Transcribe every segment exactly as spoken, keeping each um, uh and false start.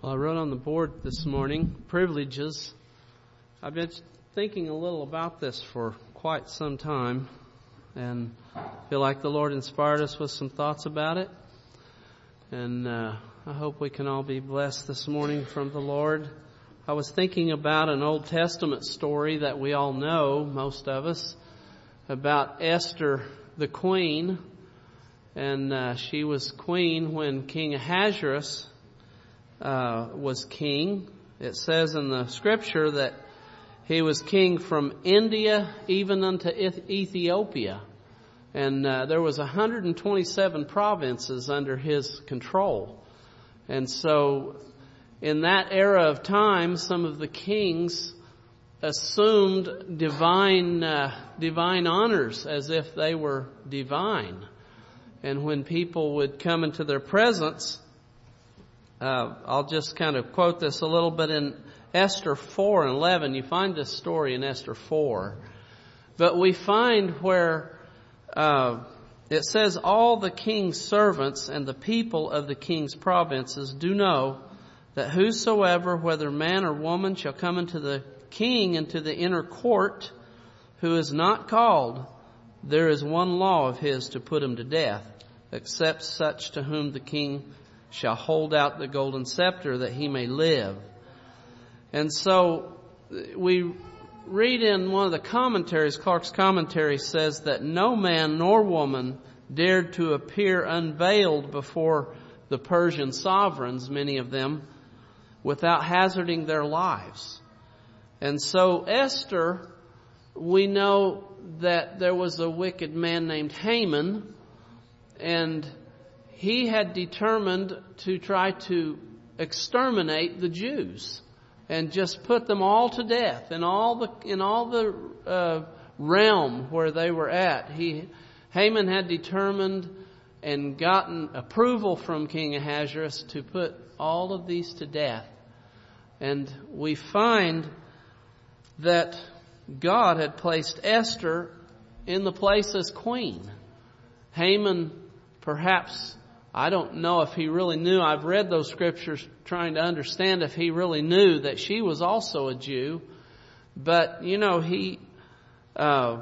Well, I wrote on the board this morning, privileges. I've been thinking a little about this for quite some time, and feel like the Lord inspired us with some thoughts about it. And uh, I hope we can all be blessed this morning from the Lord. I was thinking about an Old Testament story that we all know, most of us, about Esther the queen. And uh, she was queen when King Ahasuerus uh, was king. It says in the scripture that he was king from India even unto Ethiopia. And uh, there was one hundred twenty-seven provinces under his control. And so in that era of time, some of the kings assumed divine uh, divine honors as if they were divine. And when people would come into their presence, uh, I'll just kind of quote this a little bit in Esther four and eleven. You find this story in Esther four. But we find where uh, it says, all the king's servants and the people of the king's provinces do know that whosoever, whether man or woman, shall come into the king into the inner court, who is not called, there is one law of his to put him to death, except such to whom the king shall hold out the golden scepter that he may live. And so we read in one of the commentaries, Clark's commentary says that no man nor woman dared to appear unveiled before the Persian sovereigns, many of them, without hazarding their lives. And so Esther, we know that there was a wicked man named Haman, and he had determined to try to exterminate the Jews and just put them all to death in all the in all the uh, realm where they were at. He Haman had determined and gotten approval from King Ahasuerus to put all of these to death. And we find that God had placed Esther in the place as queen. Haman, perhaps, I don't know if he really knew. I've read those scriptures trying to understand if he really knew that she was also a Jew. But, you know, he, uh,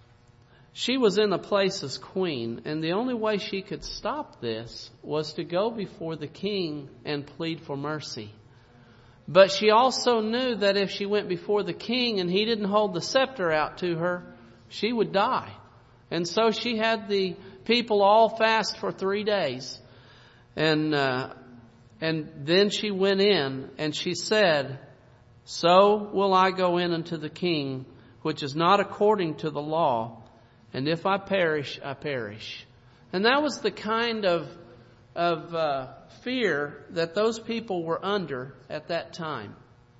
she was in the place as queen. And the only way she could stop this was to go before the king and plead for mercy. But she also knew that if she went before the king and he didn't hold the scepter out to her, she would die. And so she had the people all fast for three days. And uh, and then she went in and she said, so will I go in unto the king, which is not according to the law. And if I perish, I perish. And that was the kind of of uh, fear that those people were under at that time.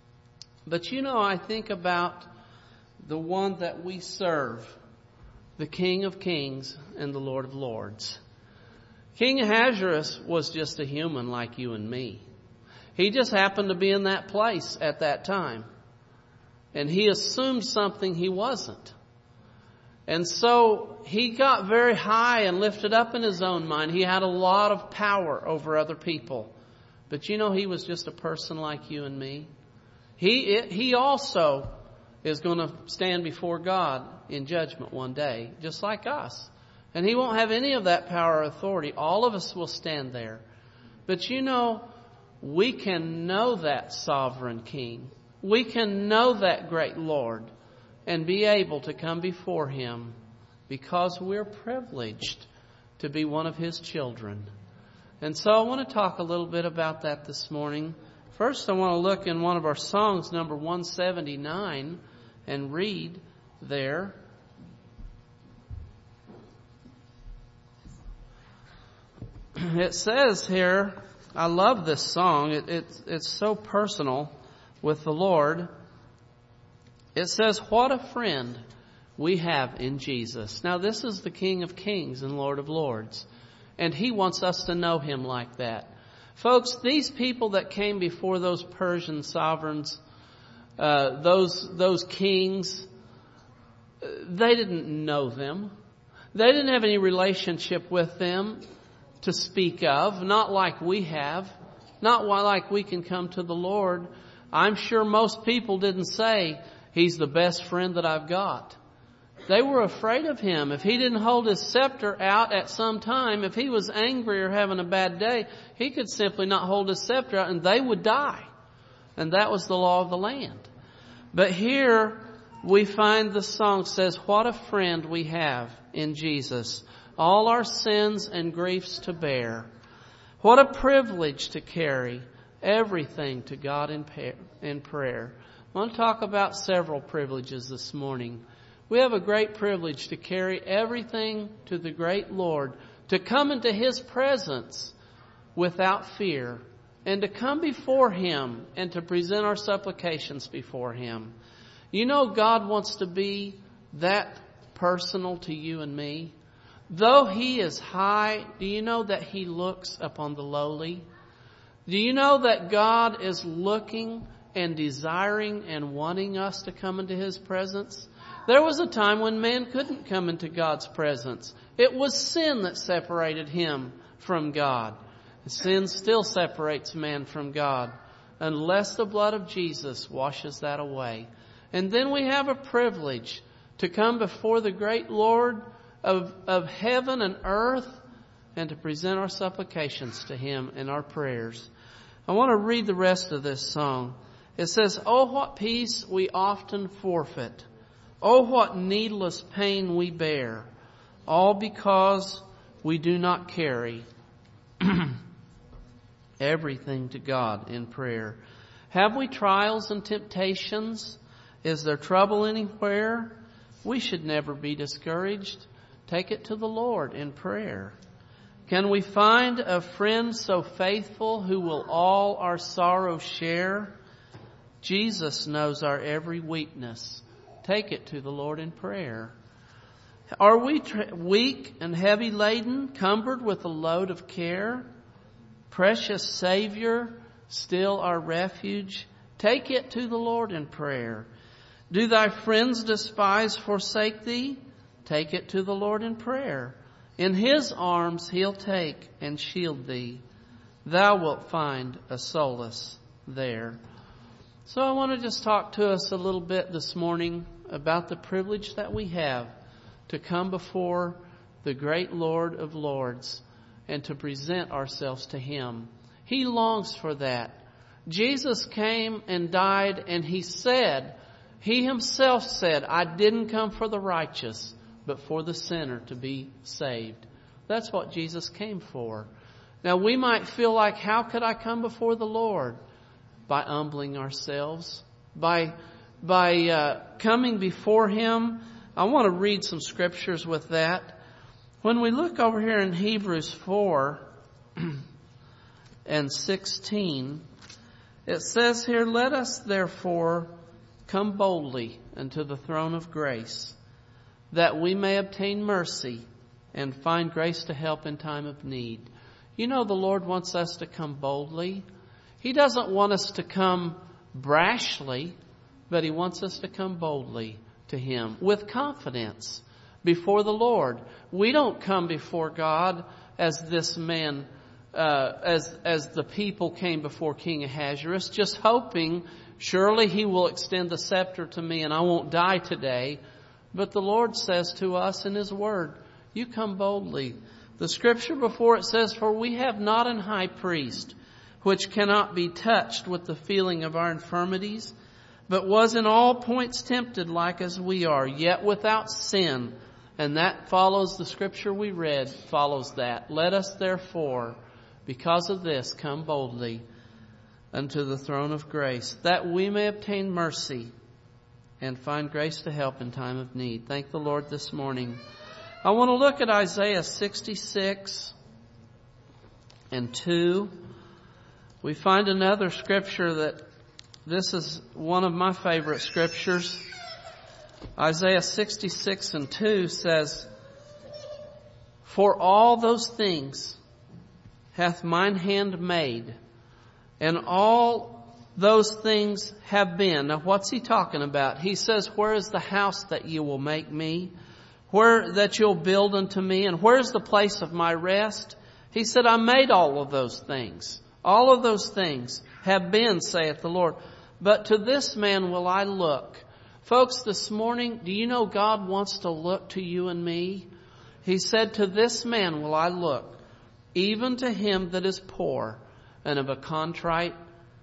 But you know, I think about the one that we serve, the King of Kings and the Lord of Lords. King Ahasuerus was just a human like you and me. He just happened to be in that place at that time. And he assumed something he wasn't. And so he got very high and lifted up in his own mind. He had a lot of power over other people. But you know, he was just a person like you and me. He it, he also is going to stand before God in judgment one day, just like us. And he won't have any of that power or authority. All of us will stand there. But you know, we can know that sovereign King. We can know that great Lord and be able to come before him because we're privileged to be one of his children. And so I want to talk a little bit about that this morning. First, I want to look in one of our songs, number one seventy-nine, and read there. It says here, I love this song. It, it, it's so personal with the Lord. It says, what a friend we have in Jesus. Now, this is the King of Kings and Lord of Lords. And he wants us to know him like that. Folks, these people that came before those Persian sovereigns, uh, those those kings, they didn't know them. They didn't have any relationship with them to speak of, not like we have. Not like we can come to the Lord. I'm sure most people didn't say, He's the best friend that I've got. They were afraid of Him. If He didn't hold His scepter out at some time, if He was angry or having a bad day, He could simply not hold His scepter out and they would die. And that was the law of the land. But here we find the song says, what a friend we have in Jesus. All our sins and griefs to bear. What a privilege to carry everything to God in prayer. I want to talk about several privileges this morning. We have a great privilege to carry everything to the great Lord, to come into His presence without fear, and to come before Him and to present our supplications before Him. You know, God wants to be that personal to you and me. Though He is high, do you know that He looks upon the lowly? Do you know that God is looking and desiring and wanting us to come into His presence? There was a time when man couldn't come into God's presence. It was sin that separated him from God. Sin still separates man from God unless the blood of Jesus washes that away. And then we have a privilege to come before the great Lord of, of heaven and earth and to present our supplications to Him in our prayers. I want to read the rest of this song. It says, oh, what peace we often forfeit. Oh, what needless pain we bear. All because we do not carry everything to God in prayer. Have we trials and temptations? Is there trouble anywhere? We should never be discouraged. Take it to the Lord in prayer. Can we find a friend so faithful who will all our sorrow share? Jesus knows our every weakness. Take it to the Lord in prayer. Are we tra- weak and heavy laden, cumbered with a load of care? Precious Savior, still our refuge. Take it to the Lord in prayer. Do thy friends despise, forsake thee? Take it to the Lord in prayer. In His arms He'll take and shield thee. Thou wilt find a solace there. So I want to just talk to us a little bit this morning about the privilege that we have to come before the great Lord of Lords and to present ourselves to Him. He longs for that. Jesus came and died, and He said, He Himself said, I didn't come for the righteous, but for the sinner to be saved. That's what Jesus came for. Now we might feel like, how could I come before the Lord? By humbling ourselves, by by uh, coming before Him. I want to read some scriptures with that. When we look over here in Hebrews four and sixteen, it says here, let us therefore come boldly unto the throne of grace, that we may obtain mercy and find grace to help in time of need. You know, the Lord wants us to come boldly. He doesn't want us to come brashly, but He wants us to come boldly to Him with confidence before the Lord. We don't come before God as this man, uh, as as the people came before King Ahasuerus, just hoping surely He will extend the scepter to me and I won't die today. But the Lord says to us in His Word, you come boldly. The scripture before it says, for we have not an high priest which cannot be touched with the feeling of our infirmities, but was in all points tempted like as we are, yet without sin. And that follows the scripture we read, follows that. Let us therefore, because of this, come boldly unto the throne of grace, that we may obtain mercy and find grace to help in time of need. Thank the Lord this morning. I want to look at Isaiah sixty-six and two. We find another scripture that this is one of my favorite scriptures. Isaiah sixty-six and two says, for all those things hath mine hand made, and all those things have been. Now what's he talking about? He says, where is the house that you will make me? Where that you'll build unto me? And where's the place of my rest? He said, I made all of those things. All of those things have been, saith the Lord. But to this man will I look. Folks, this morning, do you know God wants to look to you and me? He said, to this man will I look, even to him that is poor and of a contrite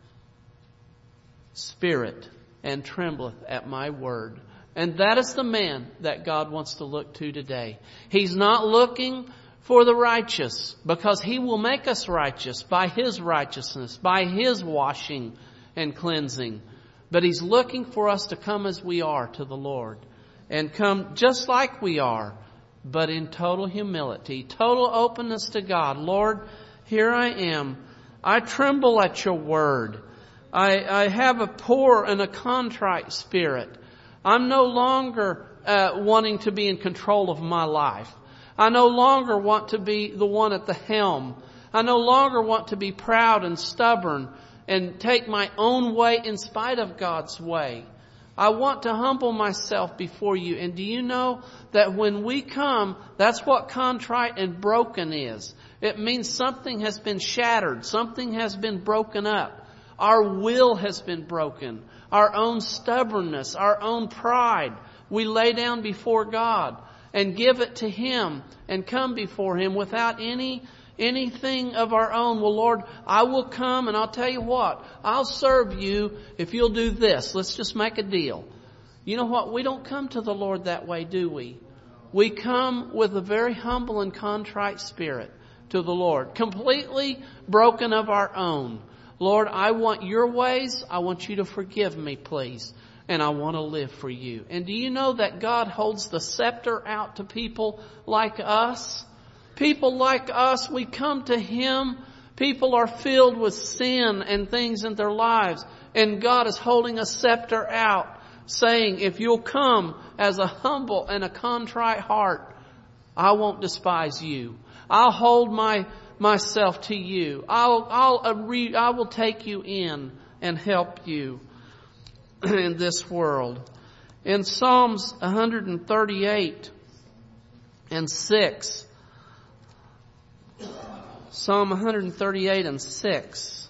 spirit, and trembleth at my word. And that is the man that God wants to look to today. He's not looking for the righteous, because He will make us righteous by His righteousness, by His washing and cleansing. But He's looking for us to come as we are to the Lord, and come just like we are, but in total humility, total openness to God. Lord, here I am. I tremble at your word. I, I have a poor and a contrite spirit. I'm no longer uh, wanting to be in control of my life. I no longer want to be the one at the helm. I no longer want to be proud and stubborn and take my own way in spite of God's way. I want to humble myself before you. And do you know that when we come, that's what contrite and broken is. It means something has been shattered. Something has been broken up. Our will has been broken. Our own stubbornness, our own pride, we lay down before God and give it to Him and come before Him without any anything of our own. Well, Lord, I will come and I'll tell you what, I'll serve you if you'll do this. Let's just make a deal. You know what? We don't come to the Lord that way, do we? We come with a very humble and contrite spirit to the Lord, completely broken of our own. Lord, I want your ways. I want you to forgive me, please. And I want to live for you. And do you know that God holds the scepter out to people like us? People like us, we come to Him. People are filled with sin and things in their lives. And God is holding a scepter out, saying, if you'll come as a humble and a contrite heart, I won't despise you. I'll hold my myself to you. I'll, I'll, I will take you in and help you in this world. In Psalms one thirty-eight and six, Psalm one thirty-eight and six,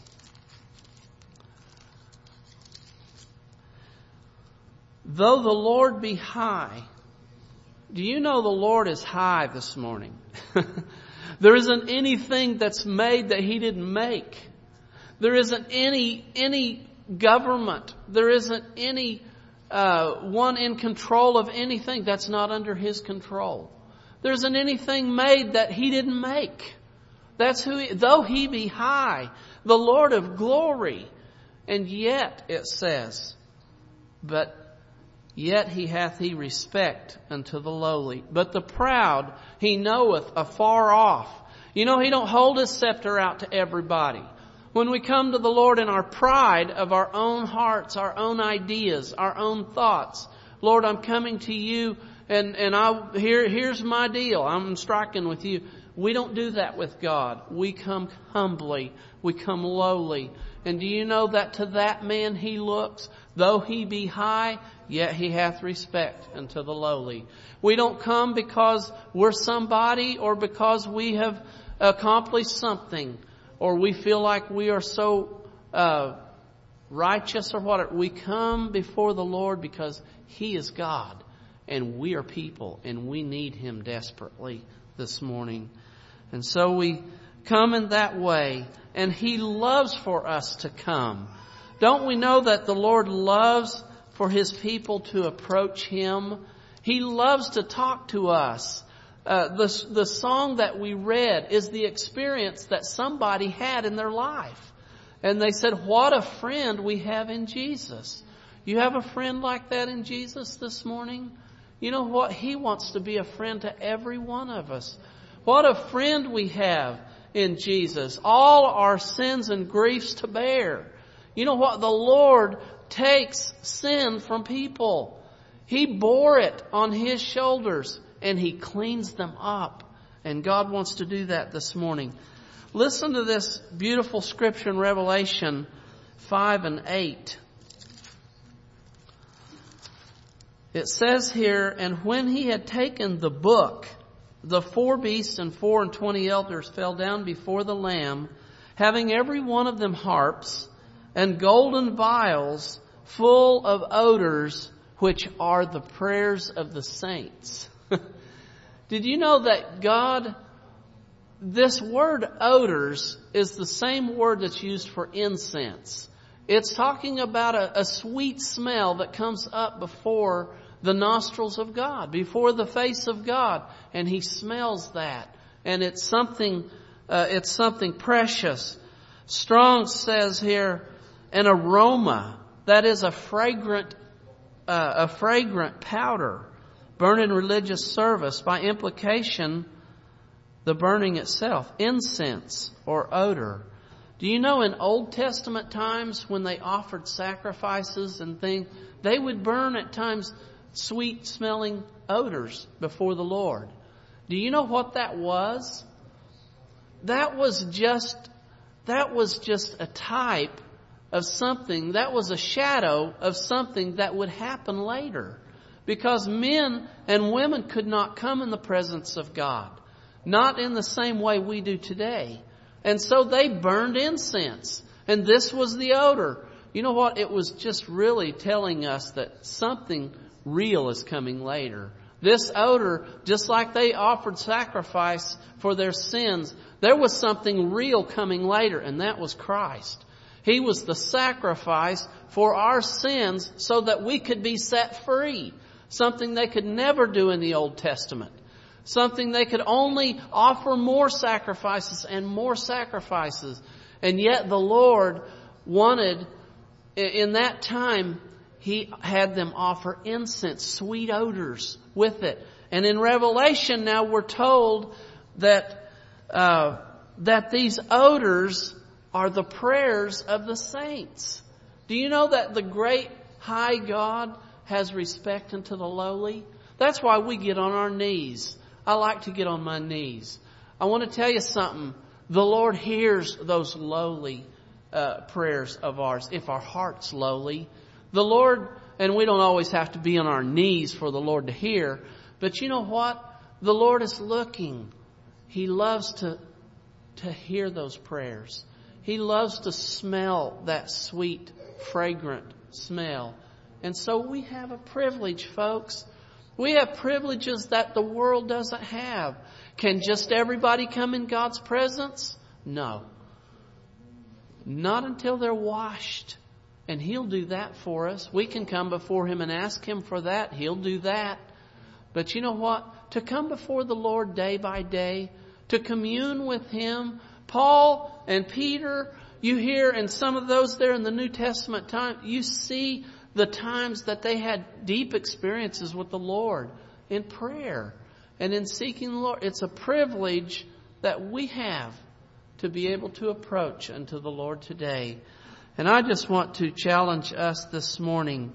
though the Lord be high. Do you know the Lord is high this morning? There isn't anything that's made that He didn't make. There isn't any any government. There isn't any uh, one in control of anything that's not under His control. There isn't anything made that He didn't make. That's who He, though He be high, the Lord of glory. And yet, it says, but yet He hath He respect unto the lowly. But the proud He knoweth afar off. You know, He don't hold His scepter out to everybody. When we come to the Lord in our pride of our own hearts, our own ideas, our own thoughts, Lord, I'm coming to you and, and I here here's my deal. I'm striking with you. We don't do that with God. We come humbly. We come lowly. And do you know that to that man He looks, though he be high, yet He hath respect unto the lowly. We don't come because we're somebody or because we have accomplished something or we feel like we are so uh, righteous or whatever. We come before the Lord because He is God and we are people and we need Him desperately this morning. And so we come in that way, and He loves for us to come. Don't we know that the Lord loves for His people to approach Him? He loves to talk to us. Uh, the, the song that we read is the experience that somebody had in their life. And they said, what a friend we have in Jesus. You have a friend like that in Jesus this morning? You know what? He wants to be a friend to every one of us. What a friend we have in Jesus. All our sins and griefs to bear. You know what? The Lord takes sin from people. He bore it on His shoulders and He cleans them up. And God wants to do that this morning. Listen to this beautiful scripture in Revelation five and eight. It says here, and when He had taken the book, the four beasts and four and twenty elders fell down before the Lamb, having every one of them harps and golden vials full of odors, which are the prayers of the saints. Did you know that God, this word odors is the same word that's used for incense. It's talking about a, a sweet smell that comes up before the nostrils of God, before the face of God, and He smells that, and it's something, uh, it's something precious. Strong says here, an aroma, that is a fragrant, uh, a fragrant powder, burned in religious service. By implication, the burning itself, incense or odor. Do you know in Old Testament times when they offered sacrifices and things, they would burn at times sweet smelling odors before the Lord. Do you know what that was? That was just, that was just a type of something, that was a shadow of something that would happen later. Because men and women could not come in the presence of God. Not in the same way we do today. And so they burned incense. And this was the odor. You know what? It was just really telling us that something real is coming later. This odor, just like they offered sacrifice for their sins, there was something real coming later, and that was Christ. He was the sacrifice for our sins so that we could be set free. Something they could never do in the Old Testament. Something they could only offer more sacrifices and more sacrifices. And yet the Lord wanted, in that time, He had them offer incense, sweet odors with it. And in Revelation now we're told that uh, that these odors are the prayers of the saints. Do you know that the great high God has respect unto the lowly? That's why we get on our knees. I like to get on my knees. I want to tell you something. The Lord hears those lowly uh, prayers of ours if our heart's lowly. The Lord, and we don't always have to be on our knees for the Lord to hear, but you know what? The Lord is looking. He loves to, to hear those prayers. He loves to smell that sweet, fragrant smell. And so we have a privilege, folks. We have privileges that the world doesn't have. Can just everybody come in God's presence? No. Not until they're washed. And He'll do that for us. We can come before Him and ask Him for that. He'll do that. But you know what? To come before the Lord day by day, to commune with Him, Paul and Peter, you hear, and some of those there in the New Testament time, you see the times that they had deep experiences with the Lord in prayer and in seeking the Lord. It's a privilege that we have to be able to approach unto the Lord today. And I just want to challenge us this morning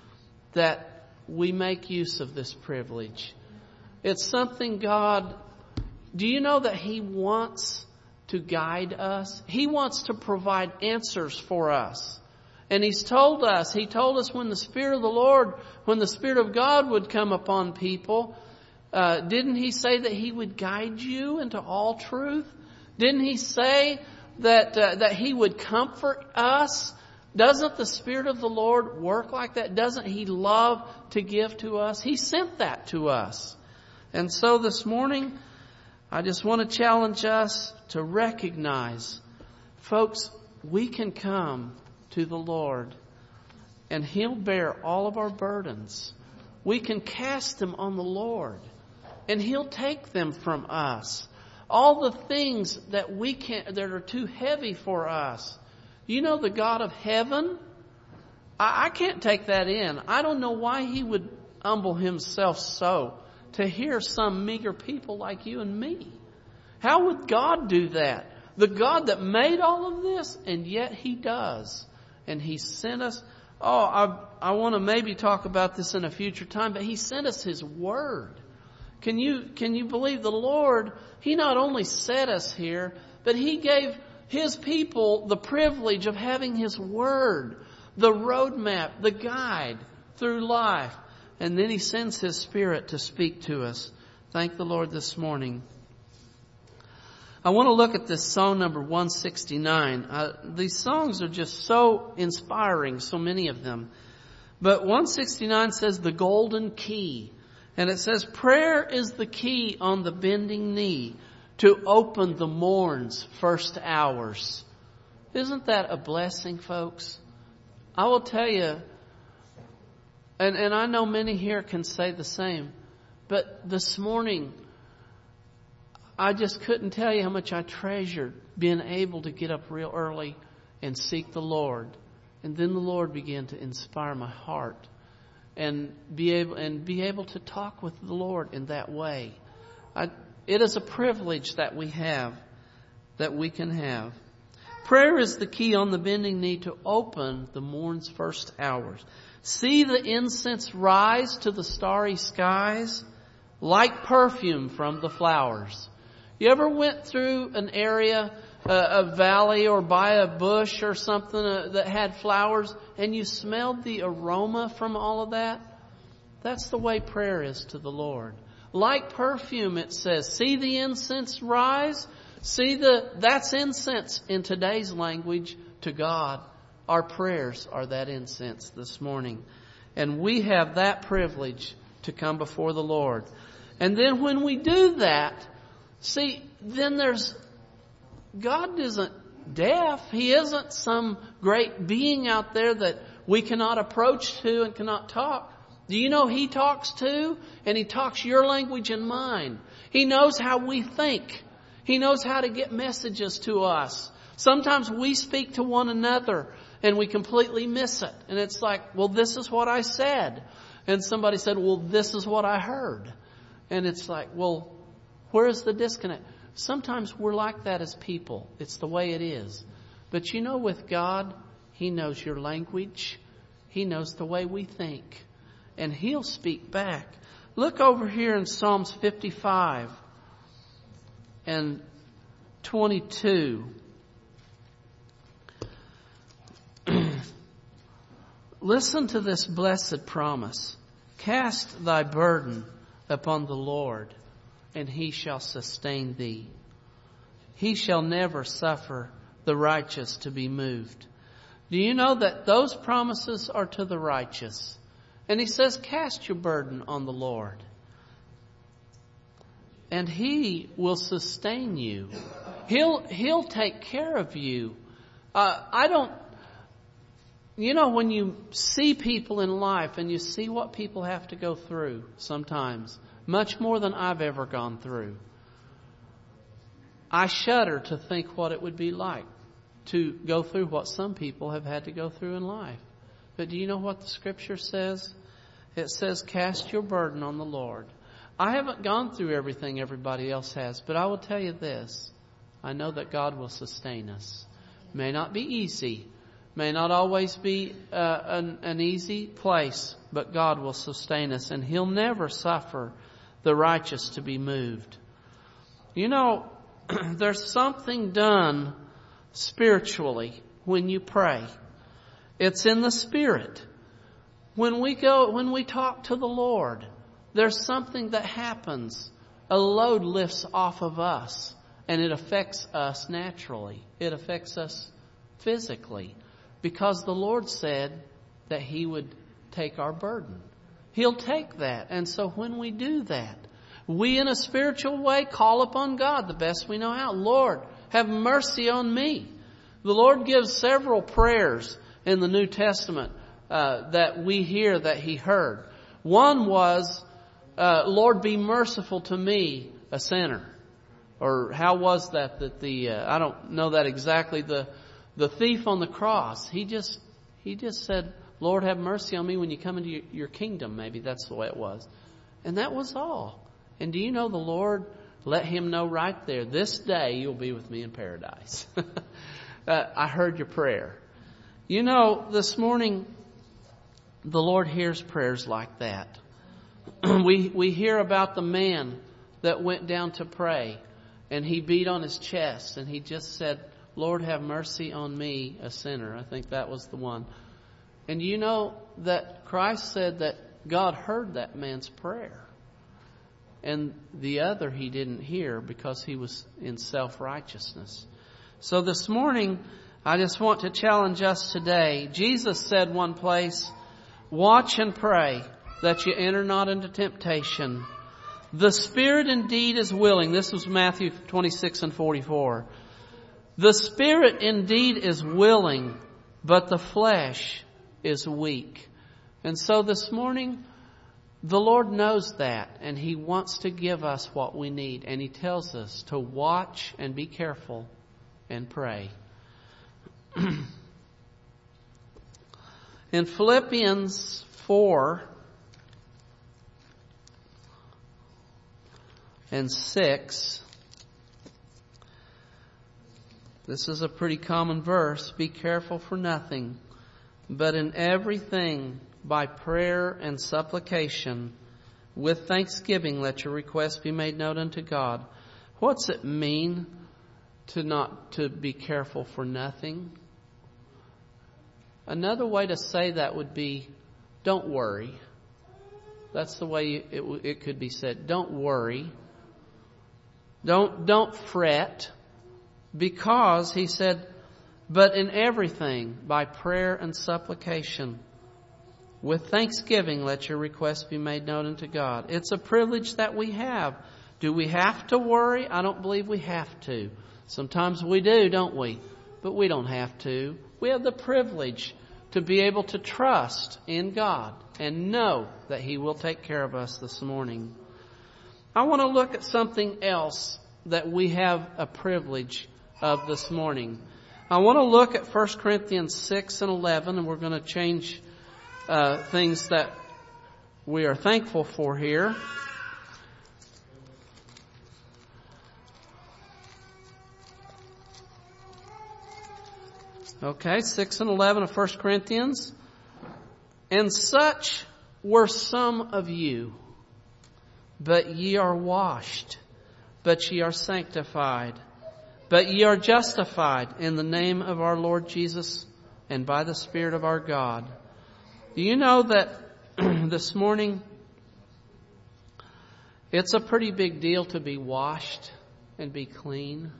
that we make use of this privilege. It's something God, do you know that He wants to guide us? He wants to provide answers for us. And He's told us, He told us when the Spirit of the Lord, when the Spirit of God would come upon people, uh, didn't He say that He would guide you into all truth? Didn't He say that uh, that He would comfort us? Doesn't the Spirit of the Lord work like that? Doesn't He love to give to us? He sent that to us. And so this morning, I just want to challenge us to recognize, folks, we can come to the Lord and He'll bear all of our burdens. We can cast them on the Lord and He'll take them from us. All the things that we can't, that are too heavy for us. You know the God of heaven? I, I can't take that in. I don't know why He would humble Himself so to hear some meager people like you and me. How would God do that? The God that made all of this, and yet He does. And He sent us, oh, I, I want to maybe talk about this in a future time, but He sent us His Word. Can you, can you believe the Lord? He not only set us here, but He gave His people the privilege of having His Word, the roadmap, the guide through life. And then He sends His Spirit to speak to us. Thank the Lord this morning. I want to look at this song number one sixty-nine. Uh, these songs are just so inspiring, so many of them. But one sixty-nine says the golden key. And it says, prayer is the key on the bending knee to open the morn's first hours. Isn't that a blessing, folks? I will tell you, and, and I know many here can say the same, but this morning, I just couldn't tell you how much I treasured being able to get up real early and seek the Lord. And then the Lord began to inspire my heart and be able and be able to talk with the Lord in that way. I, it is a privilege that we have, that we can have. Prayer is the key on the bending knee to open the morn's first hours. See the incense rise to the starry skies like perfume from the flowers. You ever went through an area, uh, a valley, or by a bush or something uh, that had flowers, and you smelled the aroma from all of that? That's the way prayer is to the Lord. Like perfume, it says. See the incense rise? See the, that's incense in today's language to God. Our prayers are that incense this morning. And we have that privilege to come before the Lord. And then when we do that, see, then there's, God isn't deaf. He isn't some great being out there that we cannot approach to and cannot talk. Do you know He talks to? And He talks your language and mine. He knows how we think. He knows how to get messages to us. Sometimes we speak to one another and we completely miss it. And it's like, well, this is what I said. And somebody said, well, this is what I heard. And it's like, well, where is the disconnect? Sometimes we're like that as people. It's the way it is. But you know, with God, He knows your language. He knows the way we think. And He'll speak back. Look over here in Psalms fifty-five and twenty-two. Listen to this blessed promise. Cast thy burden upon the Lord, and He shall sustain thee. He shall never suffer the righteous to be moved. Do you know that those promises are to the righteous? And He says, cast your burden on the Lord, and He will sustain you. He'll, He'll take care of you. Uh, I don't, you know, when you see people in life and you see what people have to go through sometimes, much more than I've ever gone through, I shudder to think what it would be like to go through what some people have had to go through in life. But do you know what the Scripture says? It says, cast your burden on the Lord. I haven't gone through everything everybody else has, but I will tell you this. I know that God will sustain us. May not be easy. May not always be uh, an, an easy place, but God will sustain us, and He'll never suffer the righteous to be moved. You know, there's something done spiritually when you pray. It's in the Spirit. When we go, when we talk to the Lord, there's something that happens. A load lifts off of us, and it affects us naturally. It affects us physically, because the Lord said that He would take our burden. He'll take that. And so when we do that, we in a spiritual way call upon God the best we know how. Lord, have mercy on me. The Lord gives several prayers in the New Testament uh, that we hear that He heard. One was, uh, Lord, be merciful to me, a sinner. Or how was that that the, uh, I don't know that exactly, the the thief on the cross, he just he just said, Lord, have mercy on me when you come into your, your kingdom. Maybe that's the way it was. And that was all. And do you know the Lord let him know right there, this day you'll be with me in paradise. uh, I heard your prayer. You know, this morning, the Lord hears prayers like that. we we hear about the man that went down to pray, and he beat on his chest, and he just said, Lord, have mercy on me, a sinner. I think that was the one. And you know that Christ said that God heard that man's prayer. and the other he didn't hear because he was in self-righteousness. So this morning, I just want to challenge us today. Jesus said one place, watch and pray that you enter not into temptation. The spirit indeed is willing. This was Matthew twenty-six and forty-four. The spirit indeed is willing, but the flesh is weak. And so this morning, the Lord knows that, and He wants to give us what we need. And He tells us to watch and be careful and pray. In Philippians four and six, this is a pretty common verse. Be careful for nothing, but in everything by prayer and supplication, with thanksgiving, let your requests be made known unto God. What's it mean to not to be careful for nothing? Another way to say that would be, don't worry. That's the way it, it could be said. Don't worry. Don't don't fret, because He said, but in everything by prayer and supplication, with thanksgiving, let your requests be made known unto God. It's a privilege that we have. Do we have to worry? I don't believe we have to. Sometimes we do, don't we? But we don't have to. We have the privilege to be able to trust in God and know that He will take care of us this morning. I want to look at something else that we have a privilege of this morning. I want to look at First Corinthians six and eleven, and we're going to change uh, things that we are thankful for here. Okay, six and eleven of First Corinthians. And such were some of you, but ye are washed, but ye are sanctified, but ye are justified in the name of our Lord Jesus and by the Spirit of our God. Do you know that this morning it's a pretty big deal to be washed and be clean?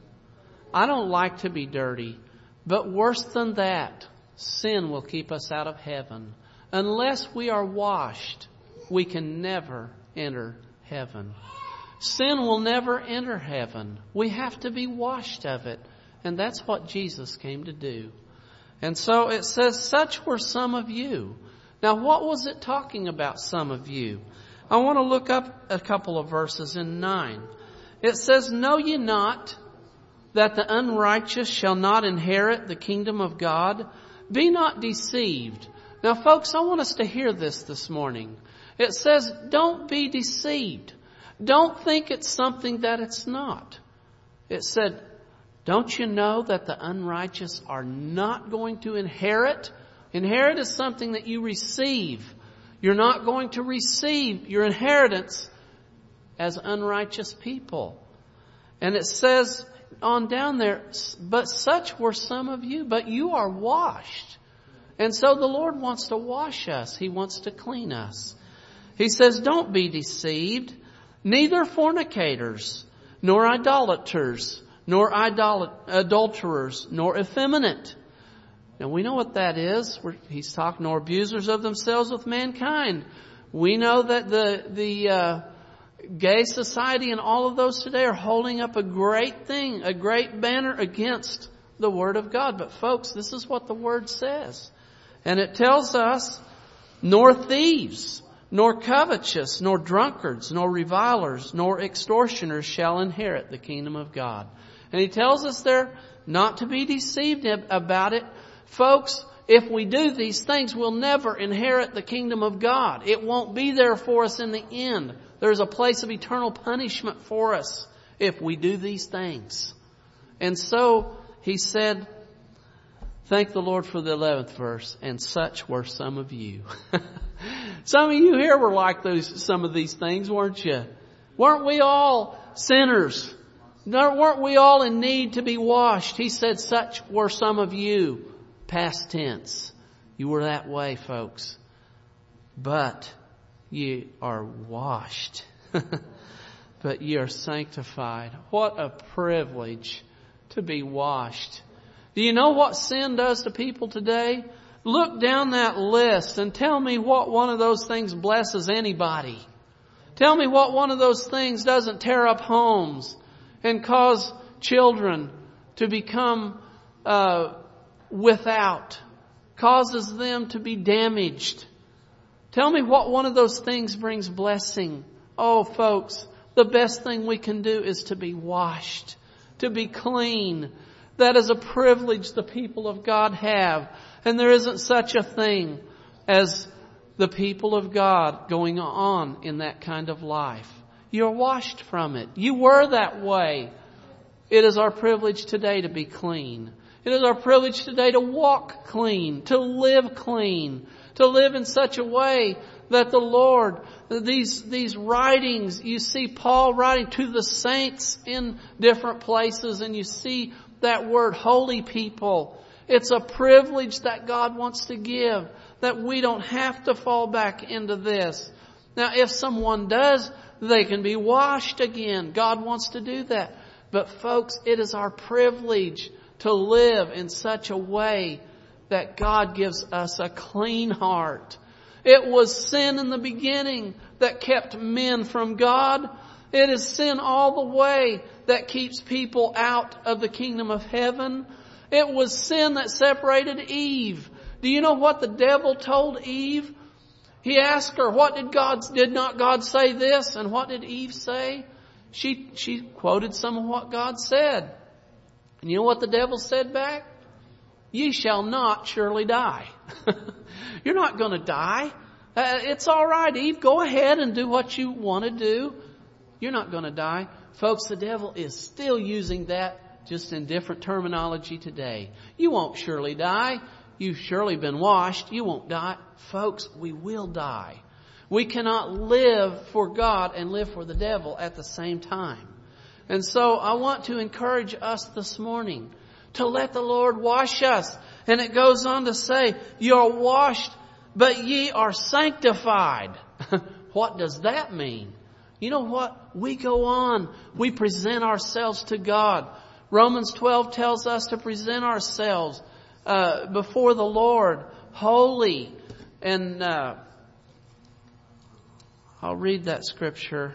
I don't like to be dirty. But worse than that, sin will keep us out of heaven. Unless we are washed, we can never enter heaven. Sin will never enter heaven. We have to be washed of it. And that's what Jesus came to do. And so it says, such were some of you. Now, what was it talking about, some of you? I want to look up a couple of verses in nine. It says, know ye not that the unrighteous shall not inherit the kingdom of God? Be not deceived. Now, folks, I want us to hear this this morning. It says, don't be deceived. Don't think it's something that it's not. It said, don't you know that the unrighteous are not going to inherit? Inherit is something that you receive. You're not going to receive your inheritance as unrighteous people. And it says on down there, but such were some of you, but you are washed. And so the Lord wants to wash us. He wants to clean us. He says, don't be deceived, neither fornicators, nor idolaters, nor idol- adulterers, nor effeminate. Now we know what that is. We're, he's talking, nor abusers of themselves with mankind. We know that the, the, uh, gay society and all of those today are holding up a great thing, a great banner against the Word of God. But folks, this is what the Word says. And it tells us, nor thieves, nor covetous, nor drunkards, nor revilers, nor extortioners shall inherit the kingdom of God. And He tells us there not to be deceived about it. Folks, if we do these things, we'll never inherit the kingdom of God. It won't be there for us in the end. There's a place of eternal punishment for us if we do these things. And so He said, thank the Lord for the eleventh verse, and such were some of you. Some of you here were like those, some of these things, weren't you? Weren't we all sinners? Weren't we all in need to be washed? He said, such were some of you. Past tense. You were that way, folks. But you are washed. but ye are sanctified. What a privilege to be washed. Do you know what sin does to people today? Look down that list and tell me what one of those things blesses anybody. Tell me what one of those things doesn't tear up homes and cause children to become uh, without, causes them to be damaged. Tell me what one of those things brings blessing. Oh, folks, the best thing we can do is to be washed, to be clean. That is a privilege the people of God have. And there isn't such a thing as the people of God going on in that kind of life. You're washed from it. You were that way. It is our privilege today to be clean. It is our privilege today to walk clean, to live clean, to live in such a way that the Lord, these, these writings, you see Paul writing to the saints in different places, and you see that word, holy people. It's a privilege that God wants to give, that we don't have to fall back into this. Now, if someone does, they can be washed again. God wants to do that. But folks, it is our privilege to live in such a way that God gives us a clean heart. It was sin in the beginning that kept men from God. It is sin all the way that keeps people out of the kingdom of heaven. It was sin that separated Eve. Do you know what the devil told Eve? He asked her, what did God, did not God say this? And what did Eve say? She, she quoted some of what God said. And you know what the devil said back? Ye shall not surely die. You're not going to die. Uh, it's all right, Eve. Go ahead and do what you want to do. You're not going to die. Folks, the devil is still using that, just in different terminology today. You won't surely die. You've surely been washed. You won't die. Folks, we will die. We cannot live for God and live for the devil at the same time. And so I want to encourage us this morning to let the Lord wash us. And it goes on to say, you're washed, but ye are sanctified. What does that mean? You know what? We go on. We present ourselves to God. Romans twelve tells us to present ourselves uh, before the Lord, holy. And uh, I'll read that scripture.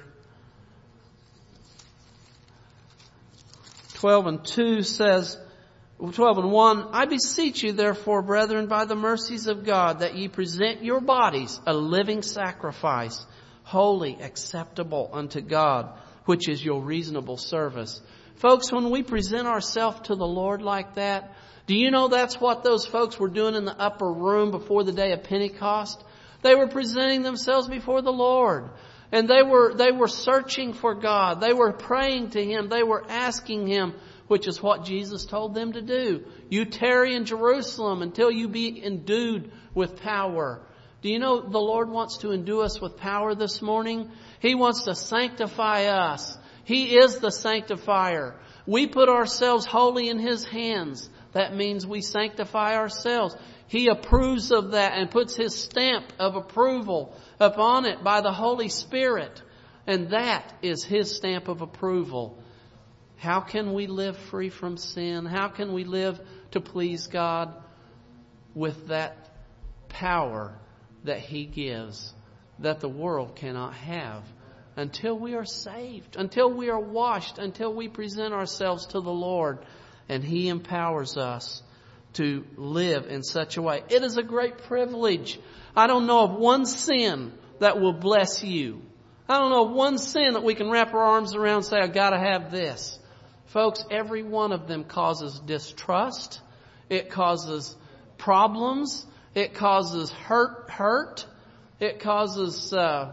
twelve and two says, twelve and one, I beseech you therefore, brethren, by the mercies of God, that ye present your bodies a living sacrifice, holy, acceptable unto God, which is your reasonable service. Folks, when we present ourselves to the Lord like that, do you know that's what those folks were doing in the upper room before the day of Pentecost? They were presenting themselves before the Lord. And they were, they were searching for God. They were praying to Him. They were asking Him, which is what Jesus told them to do. You tarry in Jerusalem until you be endued with power. Do you know the Lord wants to endue us with power this morning? He wants to sanctify us. He is the sanctifier. We put ourselves wholly in His hands. That means we sanctify ourselves. He approves of that and puts His stamp of approval upon it by the Holy Spirit. And that is His stamp of approval. How can we live free from sin? How can we live to please God? With that power that He gives, that the world cannot have, until we are saved, until we are washed, until we present ourselves to the Lord, and He empowers us to live in such a way. It is a great privilege. I don't know of one sin that will bless you. I don't know of one sin that we can wrap our arms around and say, I've got to have this. Folks, every one of them causes distrust. It causes problems. It causes hurt, hurt. It causes uh,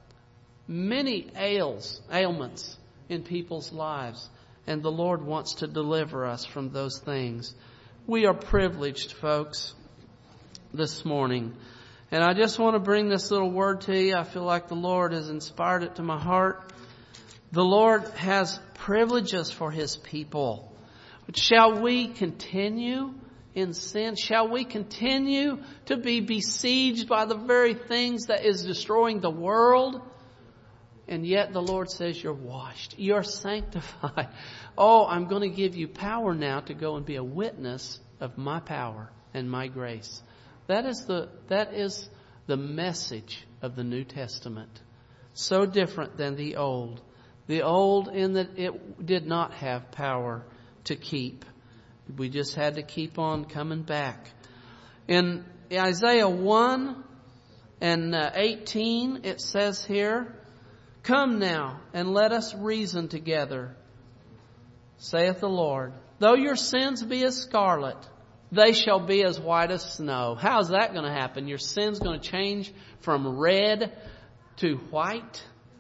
many ails, ailments in people's lives. And the Lord wants to deliver us from those things. We are privileged, folks, this morning. And I just want to bring this little word to you. I feel like the Lord has inspired it to my heart. The Lord has privileges for His people. But shall we continue in sin? Shall we continue to be besieged by the very things that is destroying the world? And yet the Lord says you're washed. You're sanctified. Oh, I'm going to give you power now to go and be a witness of my power and my grace. That is the, that is the message of the New Testament. So different than the Old. The Old in that it did not have power to keep. We just had to keep on coming back. In Isaiah one and eighteen, it says here, "Come now, and let us reason together, saith the Lord. Though your sins be as scarlet, they shall be as white as snow." How's that going to happen? Your sin's going to change from red to white?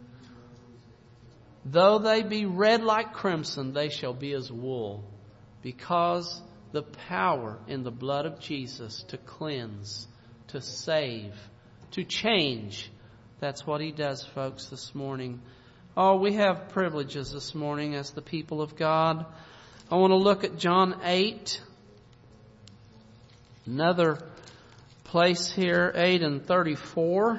"Though they be red like crimson, they shall be as wool." Because the power in the blood of Jesus to cleanse, to save, to change. That's what He does, folks, this morning. Oh, we have privileges this morning as the people of God. I want to look at John eight. Another place here, eight and thirty-four.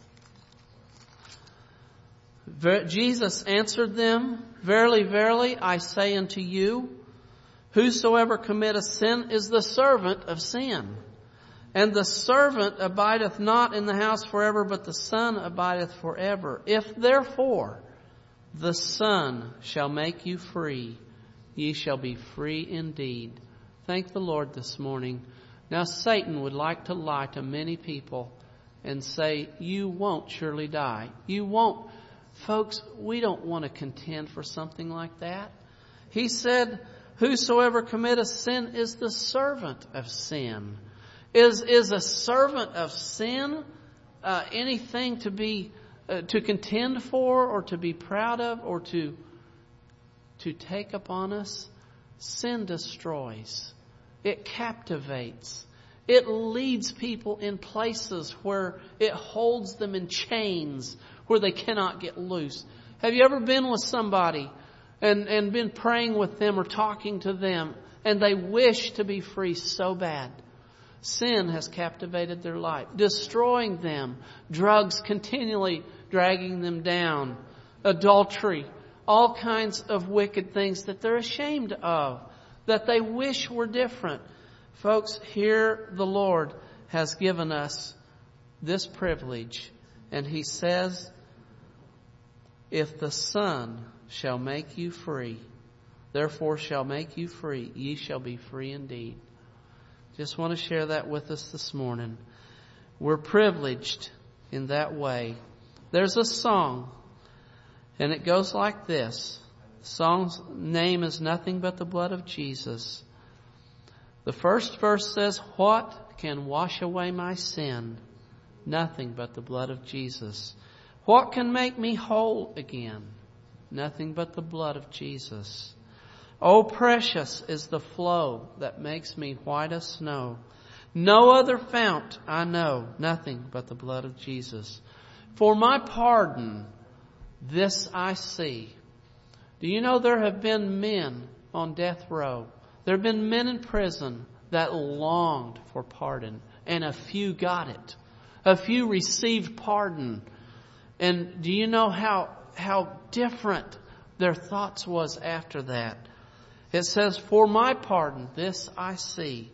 Jesus answered them, "Verily, verily, I say unto you, whosoever committeth sin is the servant of sin. And the servant abideth not in the house forever, but the Son abideth forever. If therefore the Son shall make you free, ye shall be free indeed." Thank the Lord this morning. Now Satan would like to lie to many people and say, you won't surely die. You won't. Folks, we don't want to contend for something like that. He said, whosoever committeth sin is the servant of sin. Is is a servant of sin uh, anything to be uh, to contend for or to be proud of or to to take upon us? Sin destroys. It captivates. It leads people in places where it holds them in chains where they cannot get loose. Have you ever been with somebody and, and been praying with them or talking to them and they wish to be free so bad? Sin has captivated their life, destroying them. Drugs continually dragging them down. Adultery. All kinds of wicked things that they're ashamed of, that they wish were different. Folks, here the Lord has given us this privilege. And He says, if the Son shall make you free, therefore shall make you free, ye shall be free indeed. Just want to share that with us this morning. We're privileged in that way. There's a song, and it goes like this. The song's name is Nothing But the Blood of Jesus. The first verse says, what can wash away my sin? Nothing but the blood of Jesus. What can make me whole again? Nothing but the blood of Jesus. Oh, precious is the flow that makes me white as snow. No other fount I know, nothing but the blood of Jesus. For my pardon, this I see. Do you know there have been men on death row? There have been men in prison that longed for pardon, and a few got it. A few received pardon. And do you know how, how different their thoughts was after that? It says, for my pardon, this I see.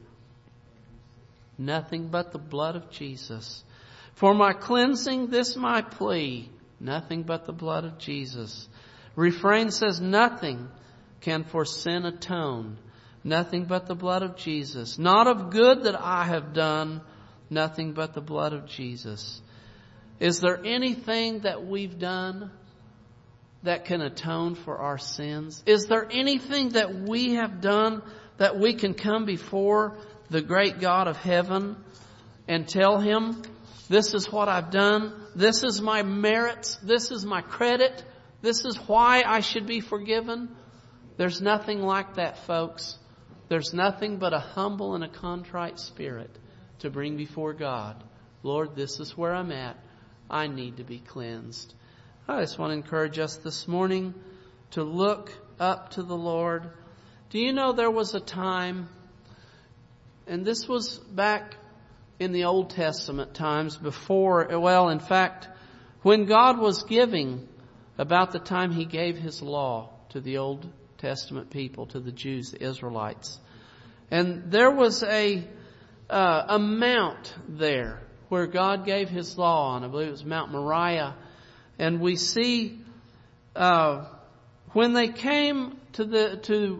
Nothing but the blood of Jesus. For my cleansing, this my plea. Nothing but the blood of Jesus. Refrain says, nothing can for sin atone. Nothing but the blood of Jesus. Not of good that I have done. Nothing but the blood of Jesus. Is there anything that we've done that can atone for our sins? Is there anything that we have done that we can come before the great God of heaven and tell Him, this is what I've done. This is my merits. This is my credit. This is why I should be forgiven. There's nothing like that, folks. There's nothing but a humble and a contrite spirit to bring before God. Lord, this is where I'm at. I need to be cleansed. I just want to encourage us this morning to look up to the Lord. Do you know there was a time, and this was back in the Old Testament times before, well, in fact, when God was giving about the time He gave His law to the Old Testament people, to the Jews, the Israelites. And there was a uh, a mount there where God gave His law on. I believe it was Mount Moriah. And we see uh, when they came to the to,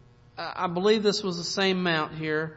I believe this was the same mount here.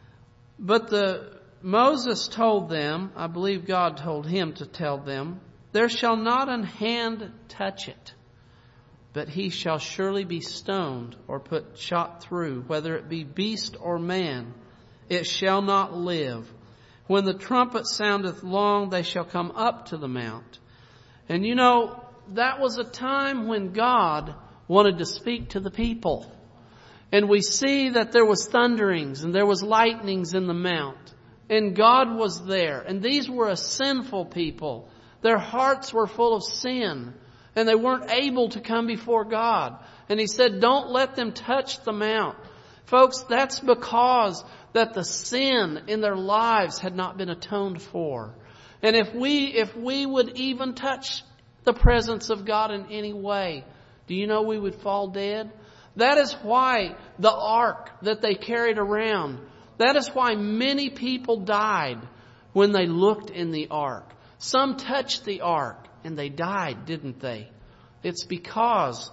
But the Moses told them, I believe God told him to tell them, there shall not an hand touch it, but he shall surely be stoned or put shot through, whether it be beast or man, it shall not live. When the trumpet soundeth long, they shall come up to the mount. And you know, that was a time when God wanted to speak to the people. And we see that there was thunderings and there was lightnings in the mount. And God was there. And these were a sinful people. Their hearts were full of sin. And they weren't able to come before God. And He said, don't let them touch the mount. Folks, that's because that the sin in their lives had not been atoned for. And if we, if we would even touch the presence of God in any way, do you know we would fall dead? That is why the ark that they carried around, that is why many people died when they looked in the ark. Some touched the ark and they died, didn't they? It's because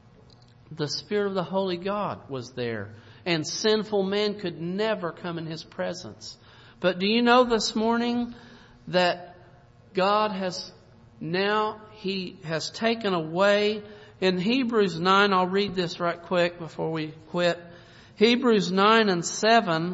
the Spirit of the Holy God was there. And sinful men could never come in His presence. But do you know this morning that God has now, He has taken away, in Hebrews nine, I'll read this right quick before we quit. Hebrews nine and seven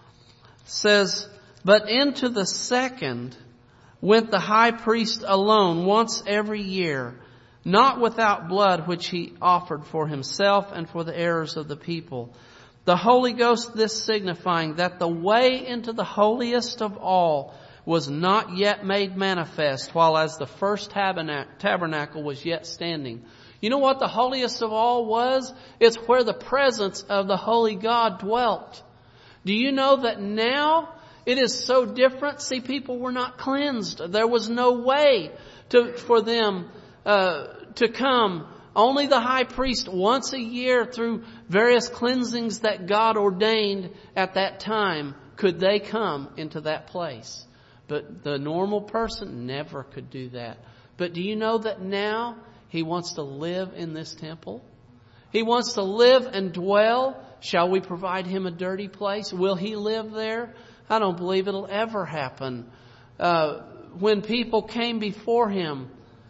says, but into the second went the high priest alone once every year, not without blood, which he offered for himself and for the errors of the people. The Holy Ghost this signifying that the way into the holiest of all was not yet made manifest, while as the first tabernacle was yet standing. You know what the holiest of all was? It's where the presence of the Holy God dwelt. Do you know that now it is so different? See, people were not cleansed. There was no way to, for them uh, to come. Only the high priest once a year, through various cleansings that God ordained at that time, could they come into that place. But the normal person never could do that. But do you know that now He wants to live in this temple? He wants to live and dwell. Shall we provide Him a dirty place? Will He live there? I don't believe it'll ever happen. Uh, when people came before Him,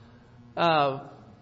uh,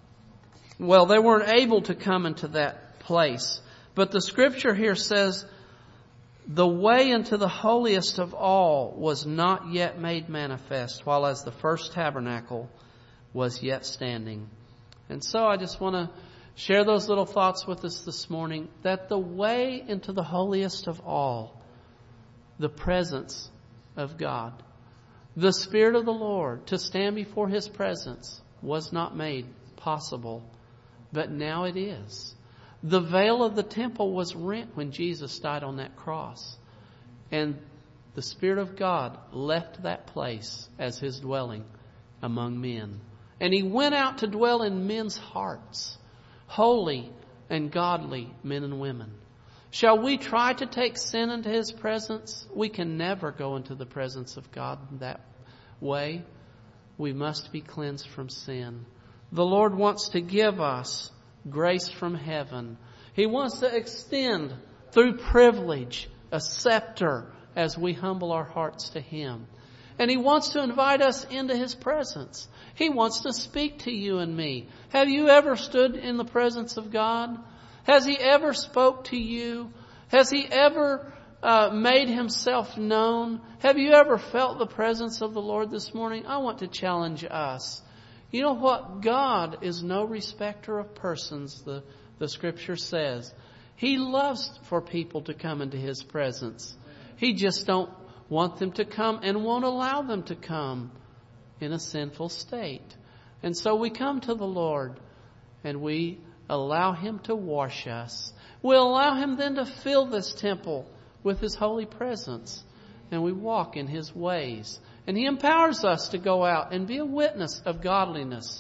well, they weren't able to come into that place. But the Scripture here says, the way into the holiest of all was not yet made manifest, while as the first tabernacle was yet standing. And so I just want to share those little thoughts with us this morning, that the way into the holiest of all, the presence of God, the Spirit of the Lord, to stand before His presence, was not made possible. But now it is. The veil of the temple was rent when Jesus died on that cross. And the Spirit of God left that place as His dwelling among men. And He went out to dwell in men's hearts, holy and godly men and women. Shall we try to take sin into His presence? We can never go into the presence of God in that way. We must be cleansed from sin. The Lord wants to give us grace from heaven. He wants to extend through privilege a scepter as we humble our hearts to Him. And He wants to invite us into His presence. He wants to speak to you and me. Have you ever stood in the presence of God? Has He ever spoke to you? Has He ever uh, made Himself known? Have you ever felt the presence of the Lord this morning? I want to challenge us. You know what? God is no respecter of persons, the, the Scripture says. He loves for people to come into His presence. He just don't want them to come and won't allow them to come in a sinful state. And so we come to the Lord and we allow Him to wash us. We'll allow Him then to fill this temple with His holy presence. And we walk in His ways. And He empowers us to go out and be a witness of godliness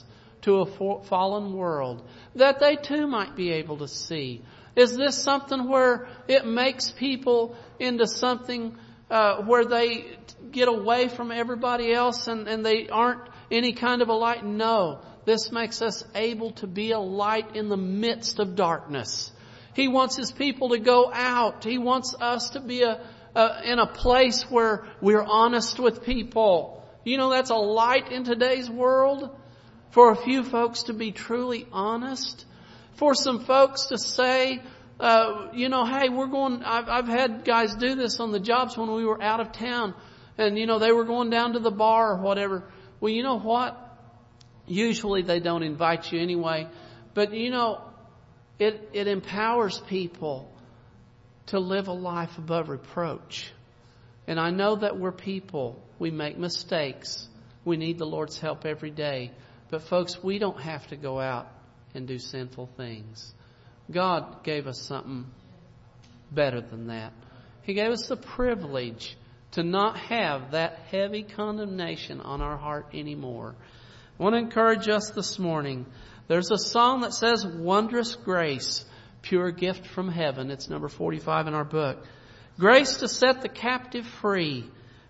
to a fallen world, that they too might be able to see. Is this something where it makes people into something uh, where they get away from everybody else and, and they aren't any kind of a light? No. This makes us able to be a light in the midst of darkness. He wants His people to go out. He wants us to be a, a in a place where we're honest with people. You know, that's a light in today's world. For a few folks to be truly honest. For some folks to say, uh, you know, hey, we're going, I've, I've had guys do this on the jobs when we were out of town. And, you know, they were going down to the bar or whatever. Well, you know what? Usually they don't invite you anyway. But, you know, it, it empowers people to live a life above reproach. And I know that we're people. We make mistakes. We need the Lord's help every day. But folks, we don't have to go out and do sinful things. God gave us something better than that. He gave us the privilege to not have that heavy condemnation on our heart anymore. I want to encourage us this morning. There's a song that says, "Wondrous Grace, Pure Gift from Heaven." It's number forty-five in our book. Grace to set the captive free.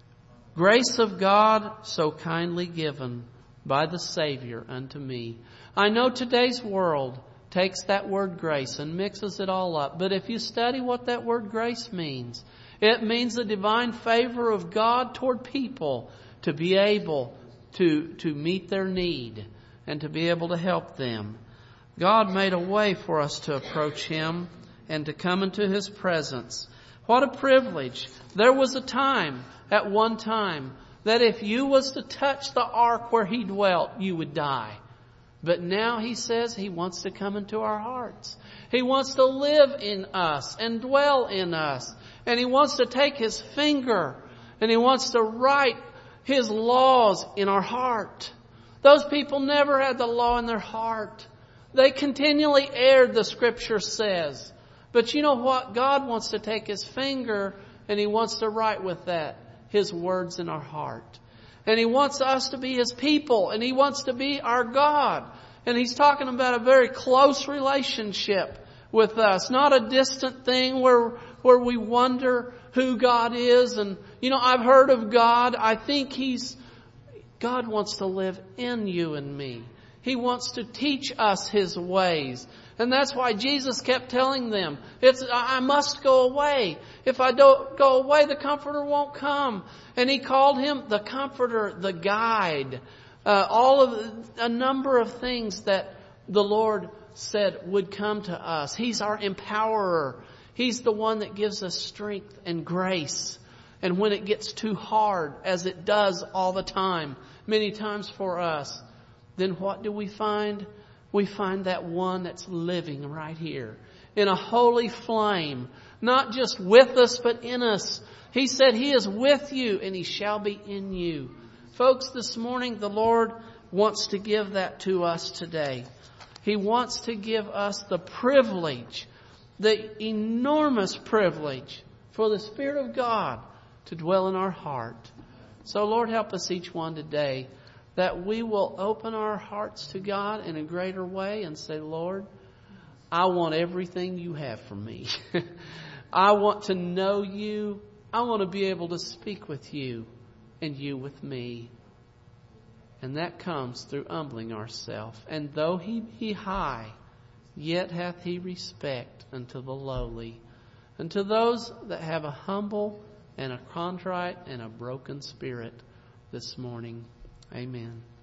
Grace of God so kindly given by the Savior unto me. I know today's world takes that word grace and mixes it all up. But if you study what that word grace means, it means the divine favor of God toward people to be able to, to meet their need and to be able to help them. God made a way for us to approach Him and to come into His presence. What a privilege. There was a time, at one time, that if you was to touch the ark where He dwelt, you would die. But now He says He wants to come into our hearts. He wants to live in us and dwell in us. And He wants to take His finger and He wants to write His laws in our heart. Those people never had the law in their heart. They continually erred, the Scripture says. But you know what? God wants to take His finger and He wants to write with that His words in our heart. And He wants us to be His people. And He wants to be our God. And He's talking about a very close relationship with us. Not a distant thing where, where we wonder who God is. And, you know, I've heard of God. I think He's, God wants to live in you and me. He wants to teach us His ways. And that's why Jesus kept telling them, it's, I must go away. If I don't go away, the Comforter won't come. And He called Him the Comforter, the Guide. Uh, all of a number of things that the Lord said would come to us. He's our empowerer. He's the one that gives us strength and grace. And when it gets too hard, as it does all the time, many times for us, then what do we find? We find that one that's living right here in a holy flame, not just with us, but in us. He said He is with you and He shall be in you. Folks, this morning the Lord wants to give that to us today. He wants to give us the privilege, the enormous privilege for the Spirit of God to dwell in our heart. So Lord, help us each one today that we will open our hearts to God in a greater way and say, Lord, I want everything You have for me. I want to know You. I want to be able to speak with You and You with me. And that comes through humbling ourselves. And though He be high, yet hath He respect unto the lowly, unto those that have a humble and a contrite and a broken spirit this morning. Amen.